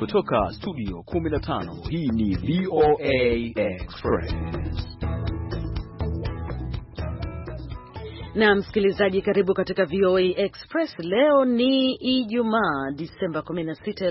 kutoka studio 15, hii ni VOA Express. Na msikilizaji, karibu katika VOA Express. Leo ni Ijumaa, Disemba 16,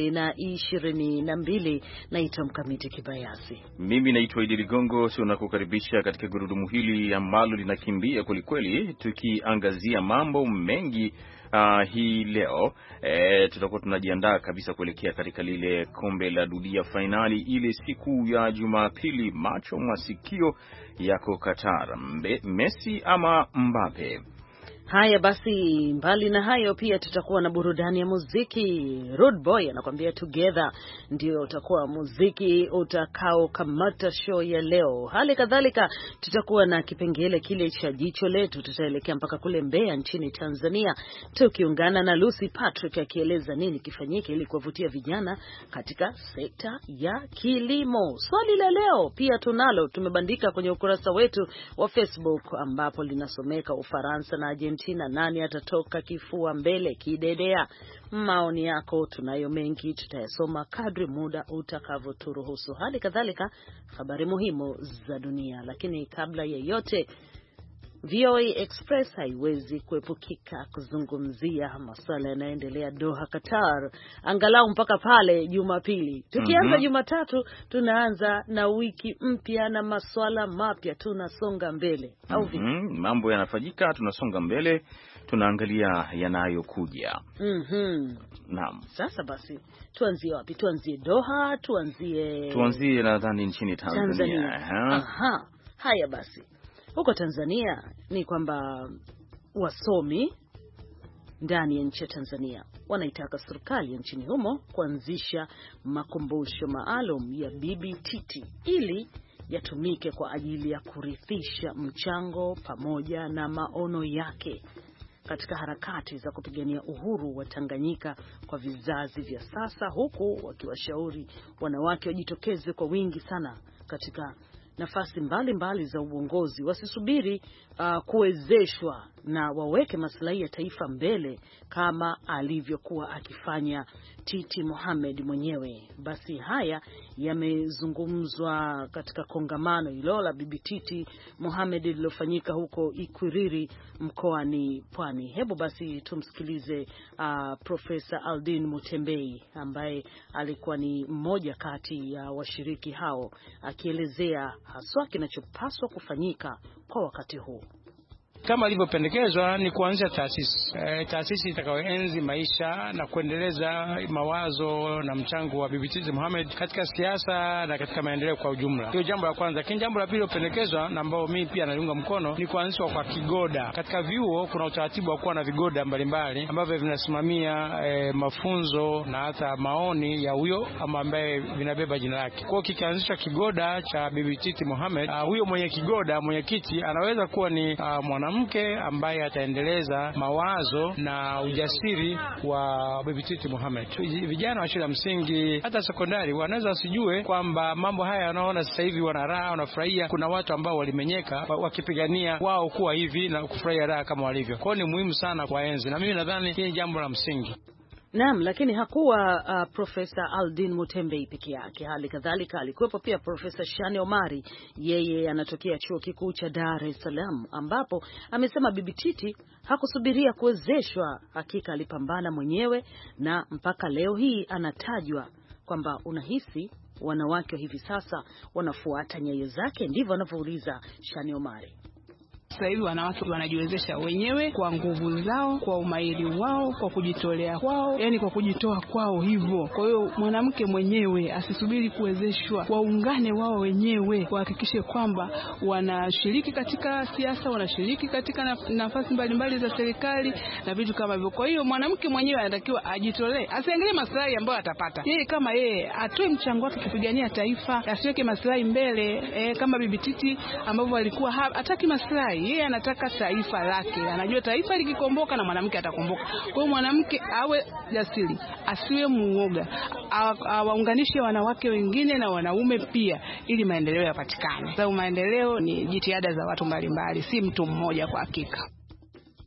2022. Naitwa Mkamiti Kibayasi. Mimi naitwa Idi Ligongo. Tunakukaribisha katika gurudumu hili ambalo linakimbia kwelikweli, tukiangazia mambo mengi. Hii leo tutakuwa tunajiandaa kabisa kuelekea katika lile kombe la dunia finali, ile siku ya Jumapili. Macho masikio yako Qatar, Messi ama Mbappe? Haya basi, mbali na hayo pia tutakuwa na burudani ya muziki. Rude Boy anakuambia Together ndio utakuwa muziki utakao kamata show ya leo. Hali kadhalika tutakuwa na kipengele kile cha jicho letu, tutaelekea mpaka kule Mbeya nchini Tanzania, tukiungana na Lucy Patrick akieleza nini kifanyike ili kuwavutia vijana katika sekta ya kilimo. Swali la leo pia tunalo, tumebandika kwenye ukurasa wetu wa Facebook ambapo linasomeka Ufaransa na Argentina, nani atatoka kifua mbele kidedea? Maoni yako tunayo mengi, tutayasoma kadri muda utakavyoturuhusu. Hali kadhalika habari muhimu za dunia, lakini kabla ya yote VOA Express haiwezi kuepukika kuzungumzia masuala yanayoendelea Doha, Qatar, angalau mpaka pale Jumapili. Tukianza Jumatatu, tunaanza na wiki mpya na masuala mapya, tunasonga mbele. Au vipi? Mambo yanafanyika, tunasonga mbele, tunaangalia yanayokuja. Naam. Sasa basi, tuanzie wapi? Tuanzie Doha, tuanzie nadhani nchini Tanzania. Aha. Haya basi. Huko Tanzania ni kwamba wasomi ndani ya nchi ya Tanzania wanaitaka serikali ya nchini humo kuanzisha makumbusho maalum ya Bibi Titi ili yatumike kwa ajili ya kurithisha mchango pamoja na maono yake katika harakati za kupigania uhuru wa Tanganyika kwa vizazi vya sasa, huku wakiwashauri wanawake wajitokeze kwa wingi sana katika nafasi mbalimbali za uongozi, wasisubiri kuwezeshwa na waweke maslahi ya taifa mbele kama alivyokuwa akifanya Titi Mohamed mwenyewe. Basi haya yamezungumzwa katika kongamano hilo la Bibi Titi Mohamed lililofanyika huko Ikwiriri mkoani Pwani. Hebu basi tumsikilize Profesa Aldin Mutembei ambaye alikuwa ni mmoja kati ya washiriki hao, akielezea haswa kinachopaswa kufanyika kwa wakati huu. Kama ilivyopendekezwa ni kuanzisha taasisi itakayoenzi maisha na kuendeleza mawazo na mchango wa Bibi Titi Mohamed katika siasa na katika maendeleo kwa ujumla. Hiyo jambo la kwanza. Lakini jambo la pili lilopendekezwa na ambao mimi pia naliunga mkono ni kuanzishwa kwa kigoda. Katika vyuo kuna utaratibu wa kuwa na vigoda mbalimbali ambavyo vinasimamia mafunzo na hata maoni ya huyo ama ambaye vinabeba jina lake. Kwa hiyo kikianzishwa kigoda cha Bibi Titi Mohamed, huyo mwenye kigoda, mwenyekiti anaweza kuwa ni mwanamke ambaye ataendeleza mawazo na ujasiri wa Bibi Titi Mohamed. Vijana wa shule ya msingi hata sekondari wanaweza wasijue kwamba mambo haya wanaona sasa hivi wana raha, wanafurahia. Kuna watu ambao walimenyeka wakipigania wao kuwa hivi na kufurahia raha kama walivyo. Kwa hiyo ni muhimu sana kwa enzi, na mimi nadhani hili jambo la msingi. Naam, lakini hakuwa Profesa Aldin Mutembei peke yake. Hali kadhalika alikuwepo pia Profesa Shani Omari, yeye anatokea Chuo Kikuu cha Dar es Salaam, ambapo amesema Bibi Titi hakusubiria kuwezeshwa, hakika alipambana mwenyewe na mpaka leo hii anatajwa kwamba unahisi wanawake wa hivi sasa wanafuata nyayo zake. Ndivyo anavyouliza Shani Omari. Sasa hivi wanawake wanajiwezesha wenyewe kwa nguvu zao, kwa umahiri wao, kwa kujitolea kwao, yani kwa kujitoa kwao hivyo. Kwa hiyo mwanamke mwenyewe asisubiri kuwezeshwa, waungane wao wenyewe, kuhakikisha kwamba wanashiriki katika siasa, wanashiriki katika nafasi mbalimbali za serikali na vitu kama hivyo. Kwa hiyo mwanamke mwenyewe anatakiwa ajitolee, asiangalie maslahi ambayo atapata yeye. Kama yeye atoe mchango wake kupigania taifa, asiweke maslahi mbele kama Bibi Titi ambavyo alikuwa hataki maslahi. Yeye anataka taifa lake, anajua taifa likikomboka na mwanamke atakomboka. Kwa hiyo mwanamke awe jasiri, asiwe muoga, awaunganishe wanawake wengine na wanaume pia ili maendeleo yapatikane. Sababu maendeleo ni jitihada za watu mbalimbali, si mtu mmoja kwa hakika.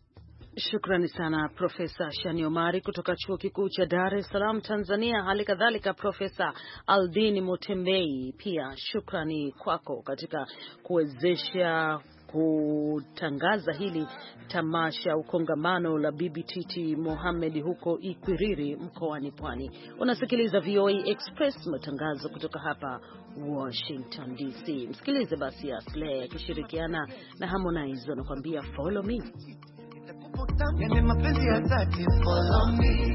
Shukrani sana Profesa Shani Omari kutoka Chuo Kikuu cha Dar es Salaam, Tanzania. Hali kadhalika Profesa Aldini Mutembei, pia shukrani kwako katika kuwezesha kutangaza hili tamasha ukongamano la Bibi Titi Mohamed huko Ikwiriri mkoani Pwani. Unasikiliza VOA Express, matangazo kutoka hapa Washington DC. Msikilize basi Aslay akishirikiana na Harmonize anakuambia follow me. Yani mapenzi ya dhati follow me.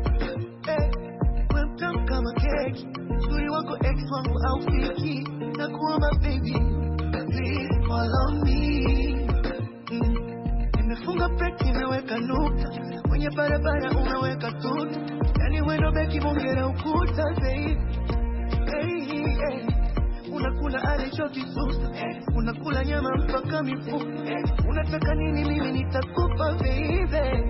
Wewe mtamu kama keki, uzuri wako ex wangu au fiki, na kuomba baby please follow me. Nimefunga peti nimeweka nukta, kwenye barabara umeweka tuta, yani wewe ndo beki bongera ukuta baby. Unakula alichokisusa, unakula nyama mpaka mifupa, unataka nini mimi nitakupa baby.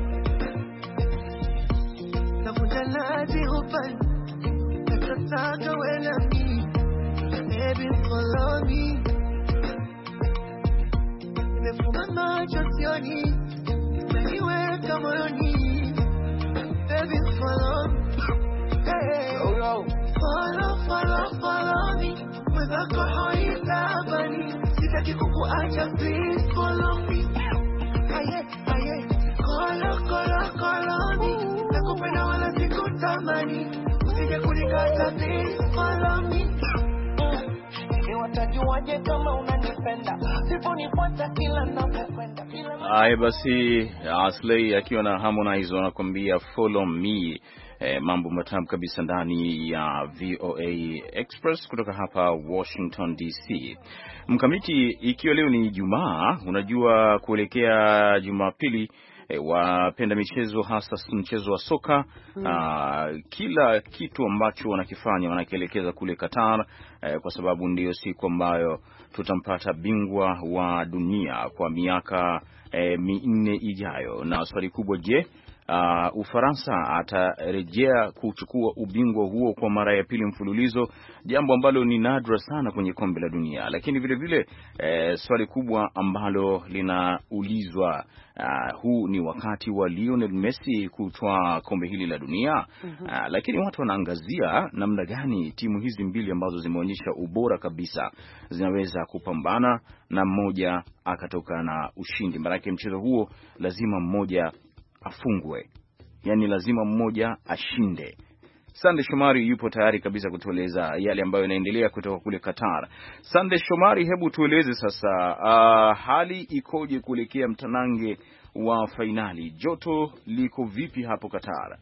Nakuja nazi hupani, nataka wewe na mimi, baby follow me. Nimefunga macho sioni, umeniweka moyoni, baby follow me. Follow me. Mwenzako haidabani, sitaki kukuacha, please follow me. Aye, follow me. Nakupenda wala sikutamani, usije kunikata, please follow me. Watajuaje kama unanipenda, siponifuata kila ninapokwenda. Haya basi, Aslay akiwa na Harmonize wanakuambia follow me. Mambo matamu kabisa ndani ya VOA Express kutoka hapa Washington DC. Mkamiti, ikiwa leo ni Ijumaa, unajua kuelekea Jumapili, wapenda michezo hasa mchezo wa soka, kila kitu ambacho wanakifanya wanakielekeza kule Qatar, kwa sababu ndiyo siku ambayo tutampata bingwa wa dunia kwa miaka 4 ijayo. Na swali kubwa, je, Ufaransa atarejea kuchukua ubingwa huo kwa mara ya pili mfululizo, jambo ambalo ni nadra sana kwenye kombe la dunia. Lakini vile vile swali kubwa ambalo linaulizwa, huu ni wakati wa Lionel Messi kutwaa kombe hili la dunia. Lakini watu wanaangazia namna gani timu hizi mbili ambazo zimeonyesha ubora kabisa zinaweza kupambana na mmoja akatoka na ushindi. Maana mchezo huo lazima mmoja afungwe, yani lazima mmoja ashinde. Sande Shomari yupo tayari kabisa kutueleza yale ambayo yanaendelea kutoka kule Qatar. Sande Shomari, hebu tueleze sasa, hali ikoje kuelekea mtanange wa fainali? Joto liko vipi hapo Qatar?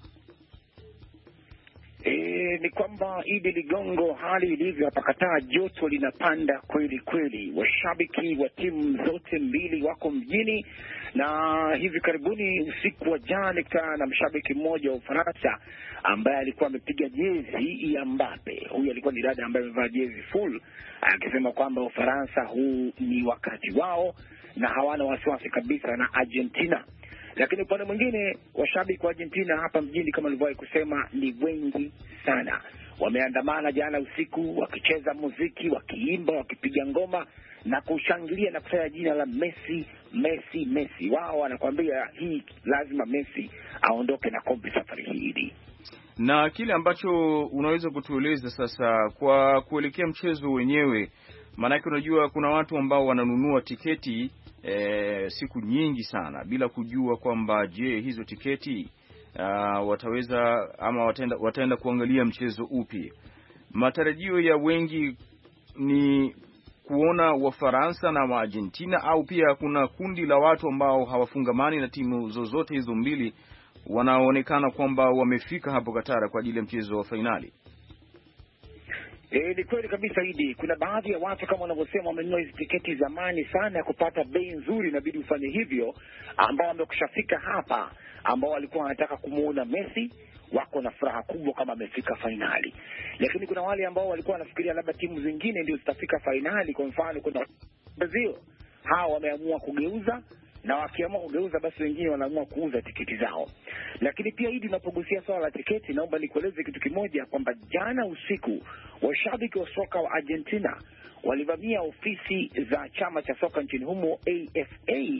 Ni kwamba Idi Ligongo, hali ilivyo hapa Qatar, joto linapanda kweli kweli. Washabiki wa timu zote mbili wako mjini, na hivi karibuni usiku wa jana nikutana na mshabiki mmoja wa Ufaransa ambaye alikuwa amepiga jezi ya Mbappe. Huyu alikuwa ni dada ambaye amevaa jezi full, akisema kwamba Ufaransa huu ni wakati wao na hawana wasiwasi kabisa na Argentina. Lakini upande mwingine, washabiki wa Argentina hapa mjini kama nilivyowahi kusema ni wengi sana. Wameandamana jana usiku wakicheza muziki, wakiimba, wakipiga ngoma na kushangilia na kutaja jina la Messi, Messi, Messi. Wao wanakuambia hii lazima Messi aondoke na kombe safari hii. Na kile ambacho unaweza kutueleza sasa kwa kuelekea mchezo wenyewe, maanake unajua kuna watu ambao wananunua tiketi siku nyingi sana bila kujua kwamba je, hizo tiketi wataweza ama wataenda kuangalia mchezo upi. Matarajio ya wengi ni kuona Wafaransa na wa Argentina, au pia kuna kundi la watu ambao hawafungamani na timu zozote hizo mbili wanaonekana kwamba wamefika hapo Qatar kwa ajili ya mchezo wa fainali. Ni kweli kabisa Idi, kuna baadhi ya watu kama wanavyosema wamenunua hizo tiketi zamani sana ya kupata bei nzuri, inabidi ufanye hivyo, ambao wamekushafika hapa, ambao walikuwa wanataka kumuona Messi, wako na furaha kubwa kama amefika fainali. Lakini kuna wale ambao walikuwa wanafikiria labda timu zingine ndio zitafika fainali, kwa mfano kuna Brazil, hao wameamua kugeuza, na wakiamua kugeuza basi wengine wanaamua kuuza tiketi zao. Lakini pia Idi, unapogusia swala la tiketi, naomba nikueleze kitu kimoja, kwamba jana usiku washabiki wa soka wa Argentina walivamia ofisi za chama cha soka nchini humo AFA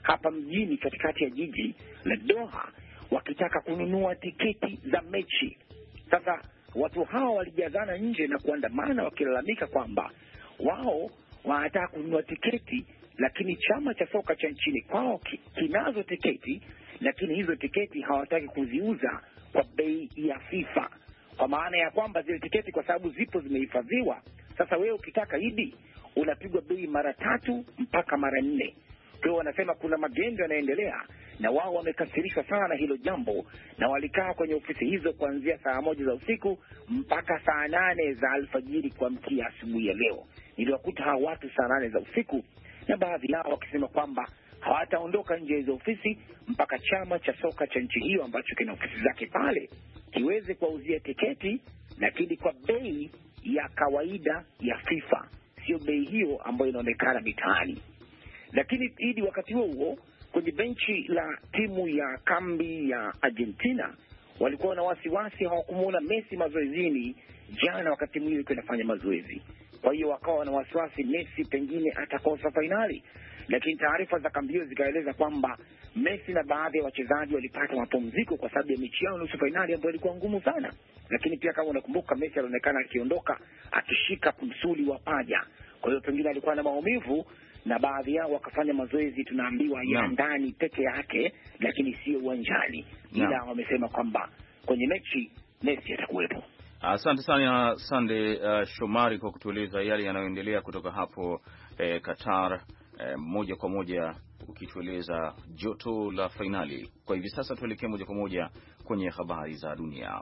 hapa mjini katikati ya jiji la Doha wakitaka kununua tiketi za mechi. Sasa watu hao walijazana nje na kuandamana wakilalamika kwamba wao wanataka kununua tiketi, lakini chama cha soka cha nchini kwao kinazo tiketi, lakini hizo tiketi hawataki kuziuza kwa bei ya FIFA, kwa maana ya kwamba zile tiketi kwa sababu zipo zimehifadhiwa. Sasa wewe ukitaka idi unapigwa bei mara 3 mpaka mara 4. Kwa hiyo wanasema kuna magendo yanaendelea, na wao wamekasirishwa sana hilo jambo, na walikaa kwenye ofisi hizo kuanzia saa 1 za usiku mpaka saa 8 za alfajiri kuamkia asubuhi ya leo. Niliwakuta hao watu saa 8 za usiku, na baadhi yao wakisema kwamba hawataondoka nje ya hizo ofisi mpaka chama cha soka cha nchi hiyo ambacho kina ofisi zake pale kiweze kuwauzia tiketi, lakini kwa bei ya kawaida ya FIFA, sio bei hiyo ambayo inaonekana mitaani. Lakini idi wakati huo kwenye benchi la timu ya kambi ya Argentina walikuwa na wasiwasi, hawakumuona Messi mazoezini jana wakati timu hiyo ilikuwa inafanya mazoezi. Kwa hiyo wakawa na wasiwasi Messi pengine atakosa fainali, lakini taarifa za kambi hiyo zikaeleza kwamba Messi na baadhi ya wachezaji walipata mapumziko kwa sababu ya mechi yao nusu fainali ambayo ilikuwa ngumu sana. Lakini pia kama unakumbuka, Messi alionekana akiondoka akishika msuli wa paja, kwa hiyo pengine alikuwa na maumivu, na baadhi yao wakafanya mazoezi tunaambiwa ya ndani peke yake, lakini sio uwanjani. Ila wamesema kwamba kwenye mechi Messi atakuwepo. Asante sana Sande Shomari kwa kutueleza yale yanayoendelea kutoka hapo Qatar, moja kwa moja ukitueleza joto la fainali. Kwa hivi sasa tuelekee moja kwa moja kwenye habari za dunia.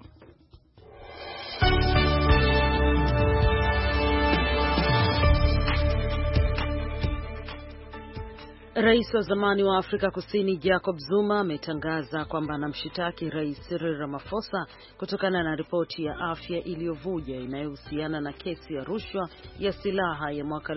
Rais wa zamani wa Afrika Kusini Jacob Zuma ametangaza kwamba anamshitaki Rais Cyril Ramaphosa kutokana na ripoti ya afya iliyovuja inayohusiana na kesi ya rushwa ya silaha ya mwaka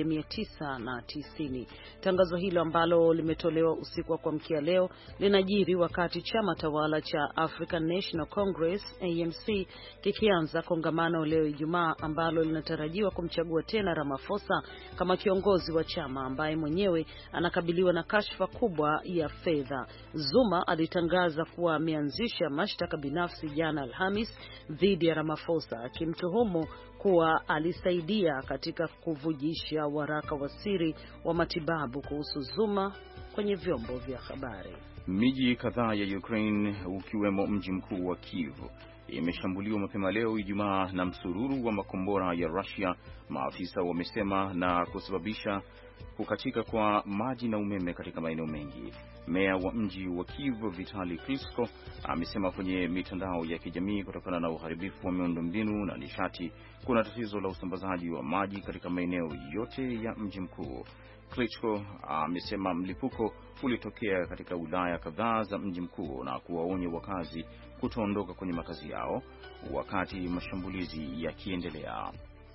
1990. Tangazo hilo ambalo limetolewa usiku wa kuamkia leo linajiri wakati chama tawala cha African National Congress ANC kikianza kongamano leo Ijumaa ambalo linatarajiwa kumchagua tena Ramaphosa kama kiongozi wa chama ambaye mwenyewe anakabiliwa na kashfa kubwa ya fedha. Zuma alitangaza kuwa ameanzisha mashtaka binafsi jana Alhamis dhidi ya Ramaphosa akimtuhumu kuwa alisaidia katika kuvujisha waraka wa siri wa matibabu kuhusu Zuma kwenye vyombo vya habari. Miji kadhaa ya Ukraine ukiwemo mji mkuu wa Kiev imeshambuliwa mapema leo Ijumaa na msururu wa makombora ya Russia, maafisa wamesema, na kusababisha kukatika kwa maji na umeme katika maeneo mengi. Meya wa mji wa Kiev Vitali Klitschko amesema kwenye mitandao ya kijamii kutokana na uharibifu wa miundombinu na nishati kuna tatizo la usambazaji wa maji katika maeneo yote ya mji mkuu. Klitschko amesema mlipuko ulitokea katika wilaya kadhaa za mji mkuu na kuwaonya wakazi kutoondoka kwenye makazi yao wakati mashambulizi yakiendelea.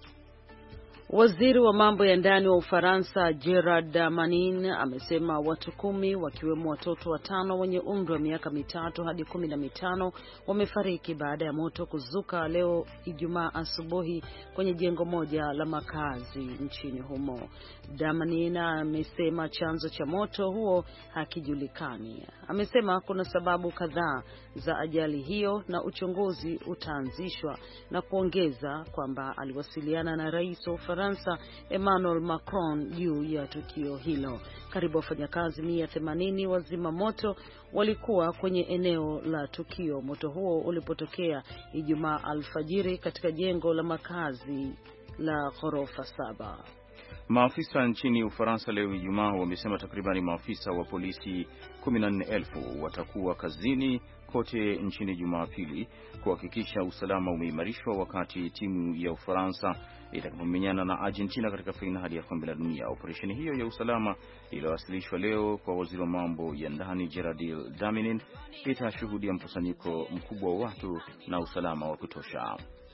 Waziri wa mambo ya ndani wa Ufaransa Gerard Damanin amesema watu 10 wakiwemo watoto 5 wenye umri wa miaka 3 hadi 15 wamefariki baada ya moto kuzuka leo Ijumaa asubuhi kwenye jengo moja la makazi nchini humo. Damanin amesema chanzo cha moto huo hakijulikani. Amesema kuna sababu kadhaa za ajali hiyo na uchunguzi utaanzishwa, na kuongeza kwamba aliwasiliana na rais wa Ufaransa Emmanuel Macron juu ya tukio hilo. Karibu wafanyakazi 180 wa zima moto walikuwa kwenye eneo la tukio moto huo ulipotokea Ijumaa alfajiri katika jengo la makazi la ghorofa 7. Maafisa nchini Ufaransa leo Ijumaa wamesema takribani maafisa wa polisi 14,000 watakuwa kazini kote nchini Jumapili kuhakikisha usalama umeimarishwa wakati timu ya Ufaransa itakapomenyana na Argentina katika fainali ya kombe la dunia. Operesheni hiyo ya usalama iliyowasilishwa leo kwa waziri wa mambo ya ndani Gerard Damanin itashuhudia mkusanyiko mkubwa wa watu na usalama wa kutosha.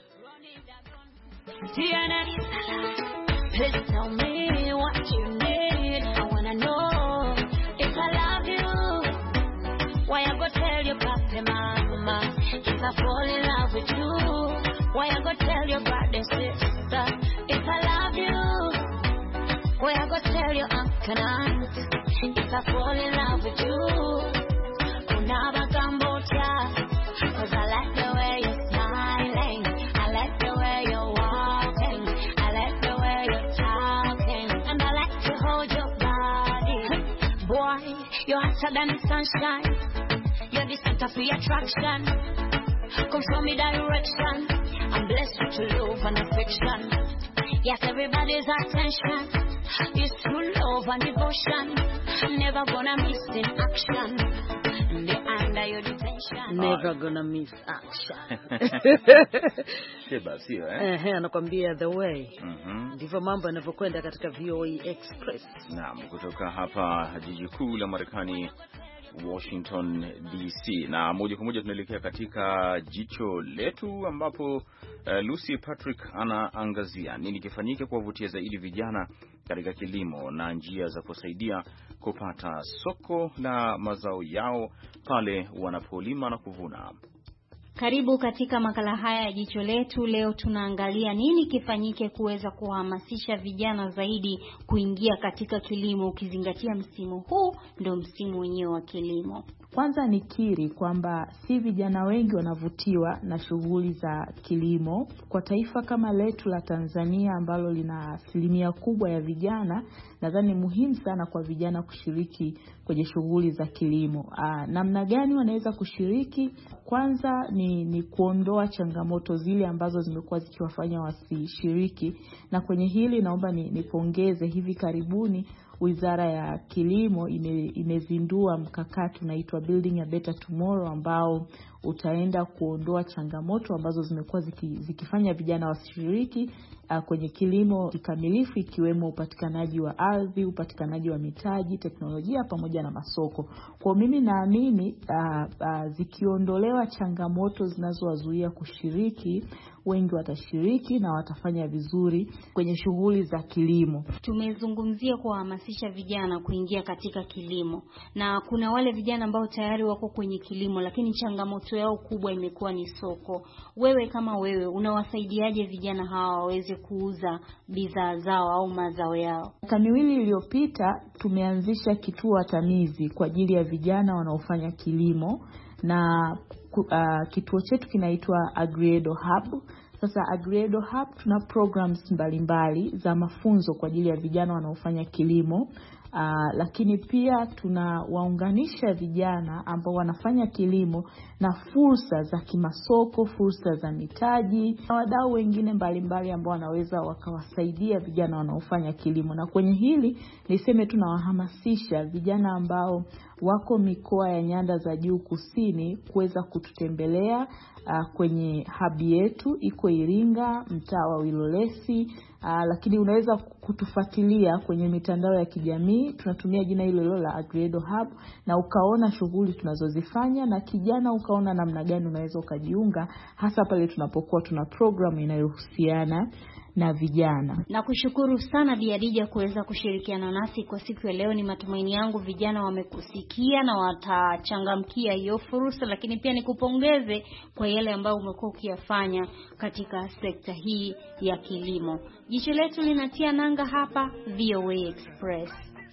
Please tell me what you need. I wanna know if I love you. Why I go tell your papi mama? If I fall in love with you, why I go tell your brother and sister? If I love you, why I go tell your uncle and aunt? if I fall in love with you. Unaba Cambodia, 'cause I like the way you're smiling, I like the way you're walking, I like the way you're talking, and I like to hold your body. Boy, you're hotter than the sunshine, you're the center for attraction. Come show me direction, I'm blessed with your love and affection. Yes, everybody's attention is true love and devotion. Never gonna miss in action. Under your detention. Never gonna miss action. Sheba sio anakuambia the way. Ndivyo mambo yanavyokwenda katika VOA Express. Naam, kutoka hapa jiji kuu la Marekani, Washington DC, na moja kwa moja tunaelekea katika jicho letu ambapo Lucy Patrick anaangazia nini kifanyike kuwavutia zaidi vijana katika kilimo na njia za kusaidia kupata soko la mazao yao pale wanapolima na kuvuna. Karibu katika makala haya ya jicho letu. Leo tunaangalia nini kifanyike kuweza kuhamasisha vijana zaidi kuingia katika kilimo, ukizingatia msimu huu ndio msimu wenyewe wa kilimo. Kwanza nikiri kwamba si vijana wengi wanavutiwa na shughuli za kilimo. Kwa taifa kama letu la Tanzania ambalo lina asilimia kubwa ya vijana, nadhani muhimu sana kwa vijana kushiriki kwenye shughuli za kilimo. Namna gani wanaweza kushiriki? Kwanza ni kuondoa changamoto zile ambazo zimekuwa zikiwafanya wasishiriki, na kwenye hili naomba nipongeze hivi karibuni Wizara ya Kilimo imezindua mkakati unaitwa Building a Better Tomorrow, ambao utaenda kuondoa changamoto ambazo zimekuwa zikifanya vijana wasishiriki kwenye kilimo kikamilifu, ikiwemo upatikanaji wa ardhi, upatikanaji wa mitaji, teknolojia pamoja na masoko. Kwa mimi naamini zikiondolewa changamoto zinazowazuia kushiriki, wengi watashiriki na watafanya vizuri kwenye shughuli za kilimo. Tumezungumzia kuhamasisha vijana kuingia katika kilimo, na kuna wale vijana ambao tayari wako kwenye kilimo lakini changamoto yao kubwa imekuwa ni soko. Wewe kama wewe unawasaidiaje vijana hawa waweze kuuza bidhaa zao au mazao yao? Miaka miwili iliyopita tumeanzisha kituo atamizi kwa ajili ya vijana wanaofanya kilimo, na kituo chetu kinaitwa Agriedo Hub. Sasa Agriedo Hub tuna programs mbalimbali za mafunzo kwa ajili ya vijana wanaofanya kilimo. Lakini pia tunawaunganisha vijana ambao wanafanya kilimo na fursa za kimasoko, fursa za mitaji na wadau wengine mbalimbali ambao wanaweza wakawasaidia vijana wanaofanya kilimo. Na kwenye hili niseme tunawahamasisha vijana ambao wako mikoa ya nyanda za juu kusini kuweza kututembelea kwenye hub yetu. Iko Iringa, mtaa wa Wilolesi, lakini unaweza kutufuatilia kwenye mitandao ya kijamii, tunatumia jina hilo la Agriedo Hub, na ukaona shughuli tunazozifanya, na kijana ukaona namna gani unaweza ukajiunga, hasa pale tunapokuwa tuna program inayohusiana na vijana. Na kushukuru sana Bi Adija kuweza kushirikiana nasi kwa siku ya leo. Ni matumaini yangu vijana wamekusikia na watachangamkia hiyo fursa, lakini pia nikupongeze kwa yale ambayo umekuwa ukiyafanya katika sekta hii ya kilimo. Jicho letu linatia nanga hapa VOA Express.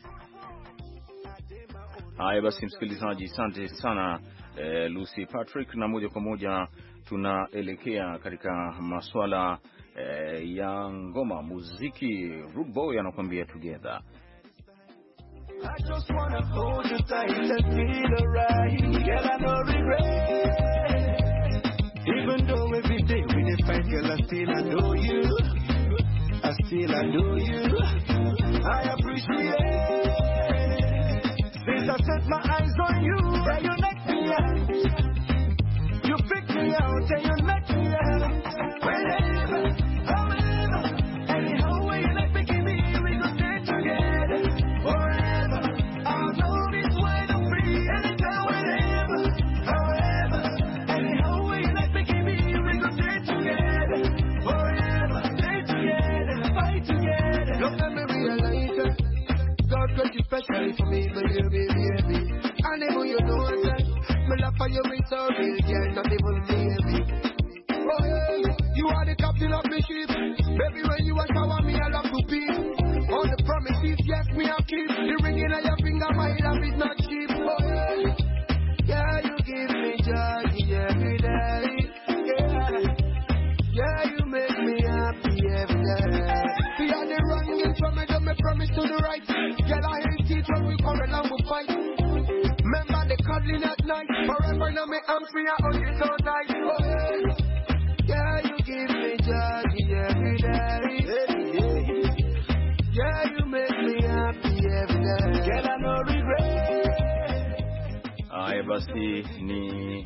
Haya basi msikilizaji, asante sana Lucy Patrick, na moja kwa moja tunaelekea katika masuala ya ngoma, muziki. Rude Boy anakuambia Together. I just wanna hold you tight and feel alright. Girl, I no regret. Even though every day we dey fight, girl, I still adore you. I still adore you. I appreciate. Since I set my eyes on you, and you make me out. You pick me out and you make me out. Whenever, however, anyhow way you like me, give me, we go stay together forever. I'll know this way to free anytime, whenever, however, anyhow way you like me, give me, we go stay together forever. Stay together, fight together. Don't let me realize that God got you specially for me, baby, baby. I never you know that. My love for you is so real, yeah, not even baby. Oh yeah, you are the captain of the ship. Baby, when you shower me, I love to pee. All the promises, yes, me I keep. The ring in your finger, my joy every day. Yeah, you make me happy every day. We are the running from me, don't me promise to the right. Girl, I hate it when we quarrel and we fight. Remember the cuddling at night. Forever now me arms, me I hold you so tight. Oh, yeah, you give me joy every day. Yeah, you make me happy every day. Girl, I no regret. Haya basi ni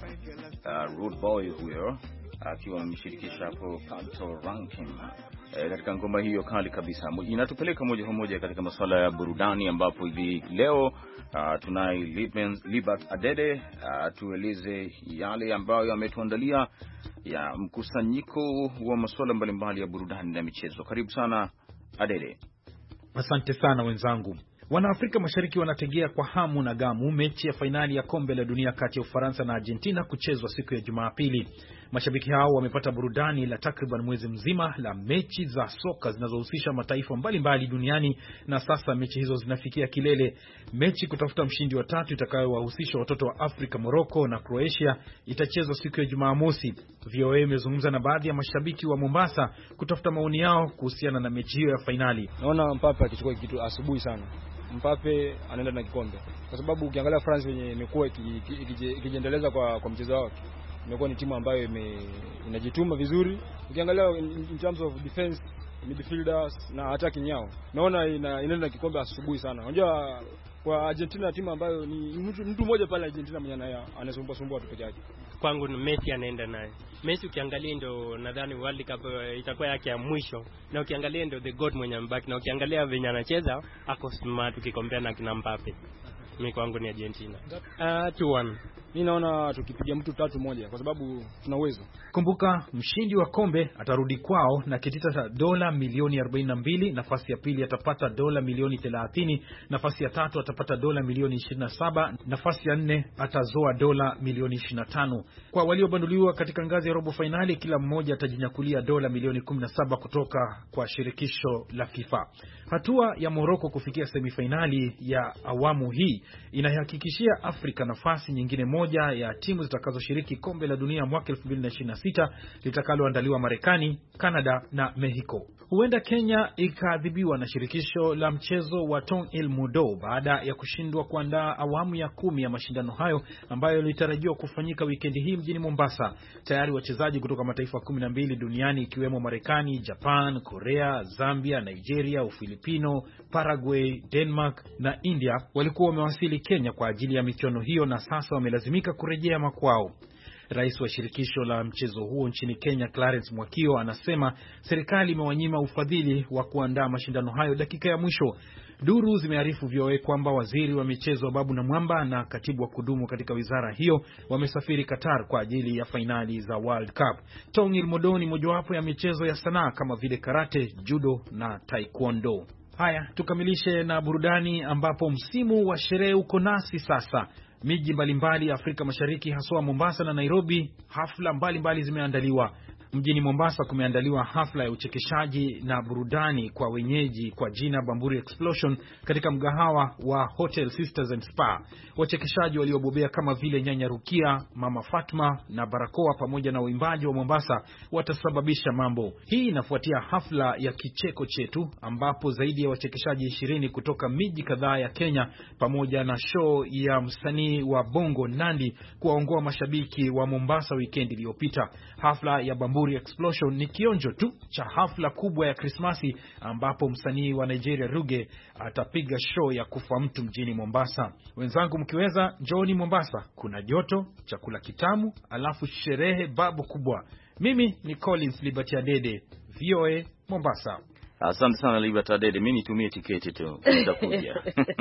Rude Boy huyo akiwa ameshirikisha hapo Panto Ranking katika ngoma hiyo kali kabisa. Inatupeleka moja kwa moja katika masuala ya burudani, ambapo hivi leo tunaye Libat Adede tueleze yale ambayo ametuandalia ya mkusanyiko wa masuala mbalimbali ya burudani na michezo. Karibu sana Adede. Asante sana wenzangu. Wanaafrika Mashariki wanategea kwa hamu na gamu mechi ya fainali ya kombe la dunia kati ya Ufaransa na Argentina kuchezwa siku ya Jumapili. Mashabiki hao wamepata burudani la takriban mwezi mzima la mechi za soka zinazohusisha mataifa mbalimbali duniani, na sasa mechi hizo zinafikia kilele. Mechi kutafuta mshindi wa tatu itakayowahusisha watoto wa Afrika, Morocco na Croatia itachezwa siku ya Jumamosi. VOA imezungumza na baadhi ya mashabiki wa Mombasa kutafuta maoni yao kuhusiana na mechi hiyo ya fainali. Naona Mbappe akichukua kitu asubuhi sana. Mbappe anaenda na kikombe, kwa sababu ukiangalia France yenye imekuwa ikijiendeleza kwa mchezo wake, imekuwa ni timu ambayo inajituma vizuri. Ukiangalia in terms of defense, midfielders na attacking yao, naona inaenda na kikombe asubuhi sana. Unajua kwa Argentina, timu ambayo ni mtu mmoja pale Argentina mwenye anasumbua tu peke yake. Kwangu ni Messi anaenda naye. Messi ukiangalia ndo nadhani World Cup itakuwa yake ya mwisho, na ukiangalia ndo the god mwenye mbaki, na ukiangalia venye anacheza ako smart ukikompea na kina Mbappe. Mimi kwangu ni Argentina. 2-1. Mimi naona tukipiga mtu 3-1 kwa sababu tuna uwezo. Kumbuka mshindi wa kombe atarudi kwao na kitita cha dola milioni 42, nafasi ya pili atapata dola milioni 30, nafasi ya tatu atapata dola milioni 27, nafasi ya 4 atazoa dola milioni 25. Kwa waliobanduliwa katika ngazi ya robo finali, kila mmoja atajinyakulia dola milioni 17 kutoka kwa shirikisho la FIFA. Hatua ya Morocco kufikia semifinali ya awamu hii inahakikishia Afrika nafasi nyingine moja ya timu zitakazoshiriki kombe la dunia mwaka 2026 litakaloandaliwa Marekani, Canada na Mexico. Huenda Kenya ikaadhibiwa na shirikisho la mchezo wa Tong Il Mudo baada ya kushindwa kuandaa awamu ya 10 ya mashindano hayo ambayo yalitarajiwa kufanyika wikendi hii mjini Mombasa. Tayari wachezaji kutoka mataifa 12 duniani ikiwemo Marekani, Japan, Korea, Zambia, Nigeria, Ufilipino, Paraguay, Denmark na India walikuwa wamewasili Kenya kwa ajili ya michuano hiyo, na sasa wamelazimika kurejea makwao. Rais wa shirikisho la mchezo huo nchini Kenya, Clarence Mwakio, anasema serikali imewanyima ufadhili wa kuandaa mashindano hayo dakika ya mwisho. Duru zimearifu VOA kwamba waziri wa michezo Babu Namwamba na katibu wa kudumu katika wizara hiyo wamesafiri Qatar kwa ajili ya fainali za World Cup. Tong Il Mudo ni mojawapo ya michezo ya sanaa kama vile karate, judo na taekwondo. Haya, tukamilishe na burudani ambapo msimu wa sherehe uko nasi sasa. Miji mbalimbali ya Afrika Mashariki, haswa Mombasa na Nairobi, hafla mbalimbali zimeandaliwa. Mjini Mombasa kumeandaliwa hafla ya uchekeshaji na burudani kwa wenyeji kwa jina Bamburi Explosion katika mgahawa wa Hotel Sisters and Spa. Wachekeshaji waliobobea kama vile Nyanya Rukia, Mama Fatma na Barakoa pamoja na uimbaji wa Mombasa watasababisha mambo. Hii inafuatia hafla ya Kicheko Chetu ambapo zaidi ya wachekeshaji 20 kutoka miji kadhaa ya Kenya pamoja na show ya msanii wa Bongo Nandi kuwaongoa mashabiki wa Mombasa weekend iliyopita. Hafla ya Bamburi Explosion ni kionjo tu cha hafla kubwa ya Krismasi ambapo msanii wa Nigeria Ruge atapiga show ya kufa mtu mjini Mombasa. Wenzangu, mkiweza njooni Mombasa, kuna joto, chakula kitamu, alafu sherehe babu kubwa. Mimi ni Collins Liberty Adede, VOA Mombasa. Asante sana Libat Adede, mimi nitumie tiketi tu nitakuja.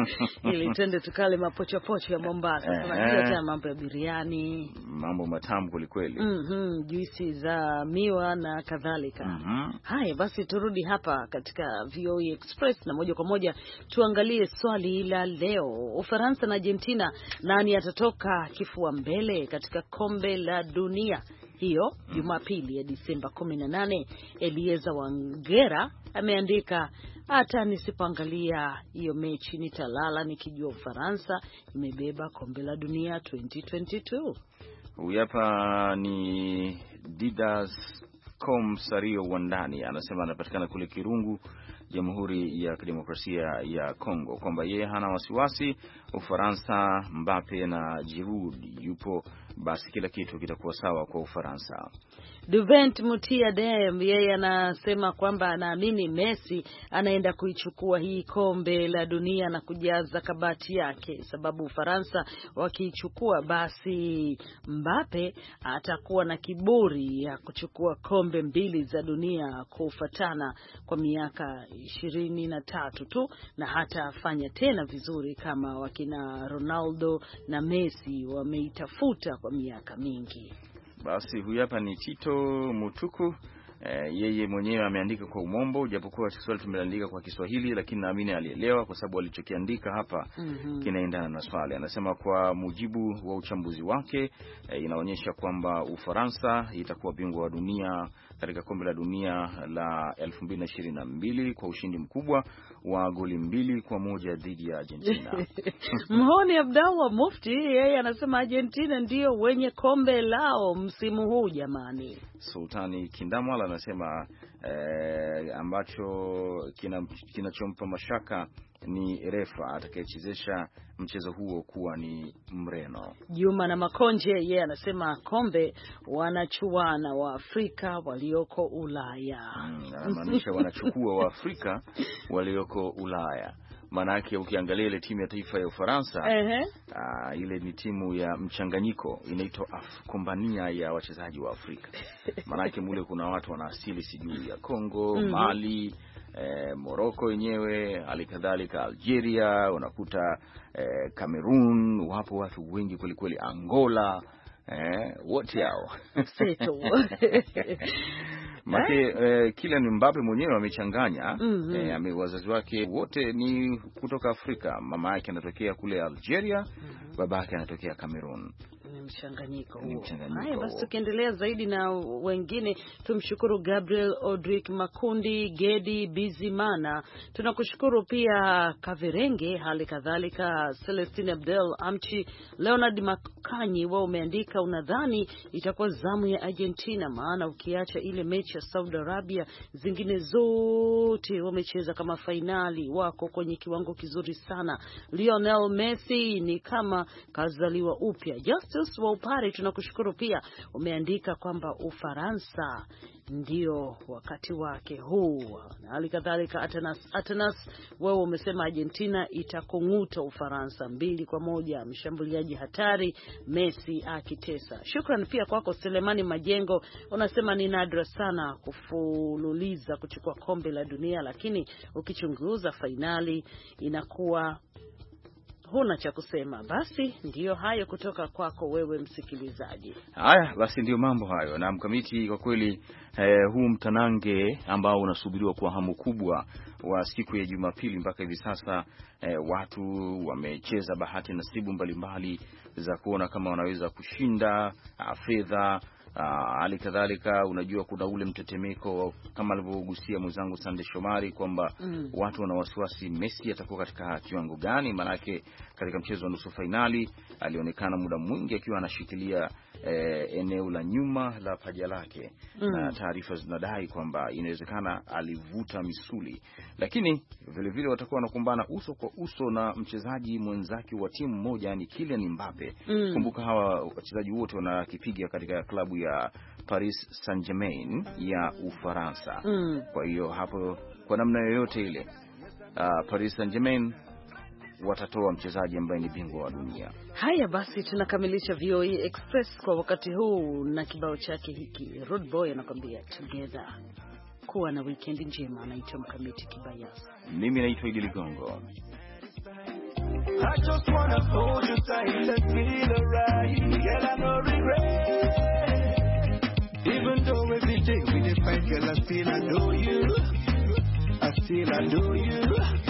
Ili twende tukale mapochopocho ya Mombasa. Tunajua tena mambo ya biriani, mambo matamu kweli. juisi za miwa na kadhalika. Haya basi, turudi hapa katika VOA Express na moja kwa moja tuangalie swali la leo. Ufaransa na Argentina, nani atatoka kifua mbele katika kombe la dunia hiyo Jumapili ya Disemba 18? Elieza Wangera ameandika, hata nisipoangalia hiyo mechi nitalala nikijua Ufaransa imebeba kombe la dunia 2022. Huyu hapa ni Didas Komsario Wandani, anasema anapatikana kule Kirungu, Jamhuri ya Kidemokrasia ya Kongo, kwamba yeye hana wasiwasi. Ufaransa, Mbappe na Giroud yupo, basi kila kitu kitakuwa sawa kwa Ufaransa. Duvent Mutia Dem yeye anasema kwamba anaamini Messi anaenda kuichukua hii kombe la dunia na kujaza kabati yake, sababu Ufaransa wakiichukua basi Mbappe atakuwa na kiburi ya kuchukua kombe 2 za dunia kufuatana kwa miaka 23 tu, na hata afanya tena vizuri kama wakina Ronaldo na Messi wameitafuta kwa miaka mingi. Basi huyu hapa ni Tito Mutuku. Yeye mwenyewe ameandika kwa Umombo, japokuwa swali tumeandika kwa Kiswahili, lakini naamini alielewa kwa sababu alichokiandika hapa kinaendana na swali. Anasema kwa mujibu wa uchambuzi wake, inaonyesha kwamba Ufaransa itakuwa bingwa wa dunia katika kombe la dunia la 2022 kwa ushindi mkubwa wa goli 2-1 dhidi ya Argentina. Mhoni Abdallah Mufti yeye anasema Argentina ndio wenye kombe lao msimu huu jamani. Sultani Kindamwala anasema ambacho kinachompa mashaka ni refa atakayechezesha mchezo huo kuwa ni Mreno. Juma na Makonje yeye anasema kombe wanachuana wa Afrika walioko Ulaya. Anamaanisha wanachukua wa Afrika walioko Ulaya. Manake ukiangalia ile timu ya taifa ya Ufaransa, ile ni timu ya mchanganyiko, inaitwa Kombania ya wachezaji wa Afrika. Manake mule kuna watu wana asili sijui ya Kongo, Mali, Morocco yenyewe, alikadhalika Algeria, unakuta Cameroon, wapo watu wengi kweli kweli, Angola, wote hao. Make Kylian Mbappe mwenyewe amechanganya, wazazi wake wote ni kutoka Afrika. Mama yake anatokea kule Algeria, baba yake anatokea Cameroon. Mchanganyiko. Haya basi, tukiendelea zaidi na wengine, tumshukuru Gabriel Odrick Makundi, Gedi Bizimana, tunakushukuru pia Kaverenge, hali kadhalika Celestine Abdel Amchi, Leonard Makanyi. Wao umeandika unadhani itakuwa zamu ya Argentina, maana ukiacha ile mechi ya Saudi Arabia zingine zote wamecheza kama fainali, wako kwenye kiwango kizuri sana. Lionel Messi ni kama kazaliwa upya. Justus wa Upare tunakushukuru pia, umeandika kwamba Ufaransa ndio wakati wake huu. Hali kadhalika Atanas wewe umesema Argentina itakung'uta Ufaransa 2-1, mshambuliaji hatari Messi akitesa. Shukrani pia kwako Selemani Majengo, unasema ni nadra sana kufululiza kuchukua kombe la dunia, lakini ukichunguza fainali inakuwa huna cha kusema. Basi ndiyo hayo kutoka kwako wewe msikilizaji. Haya basi ndio mambo hayo, na Mkamiti, kwa kweli huu mtanange ambao unasubiriwa kwa hamu kubwa wa siku ya Jumapili, mpaka hivi sasa watu wamecheza bahati nasibu mbalimbali za kuona kama wanaweza kushinda fedha. Hali kadhalika unajua kuna ule mtetemeko kama alivyogusia mwenzangu Sande Shomari kwamba watu wana wasiwasi Messi atakuwa katika kiwango gani, manake katika mchezo wa nusu finali alionekana muda mwingi akiwa anashikilia eneo la nyuma la paja lake, na taarifa zinadai kwamba inawezekana alivuta misuli, lakini vile vile watakuwa wanakumbana uso kwa uso na mchezaji mwenzake wa timu moja, yani Kylian Mbappe. Kumbuka hawa wachezaji wote wanakipiga katika klabu ya Paris Saint-Germain ya Ufaransa. Kwa hiyo hapo kwa namna yoyote ile Paris Saint-Germain watatoa mchezaji ambaye ni bingwa wa dunia. Haya basi, tunakamilisha VOA Express kwa wakati huu na kibao chake hiki. Rude Boy anakuambia Together. Kuwa na weekend njema. Anaitwa Mkamiti Kibayasi, mimi naitwa Idi Ligongo. I just wanna hold you tight and feel alright. Girl, I no regret. Even though every day we dey fight, girl, I still adore you. I still adore you.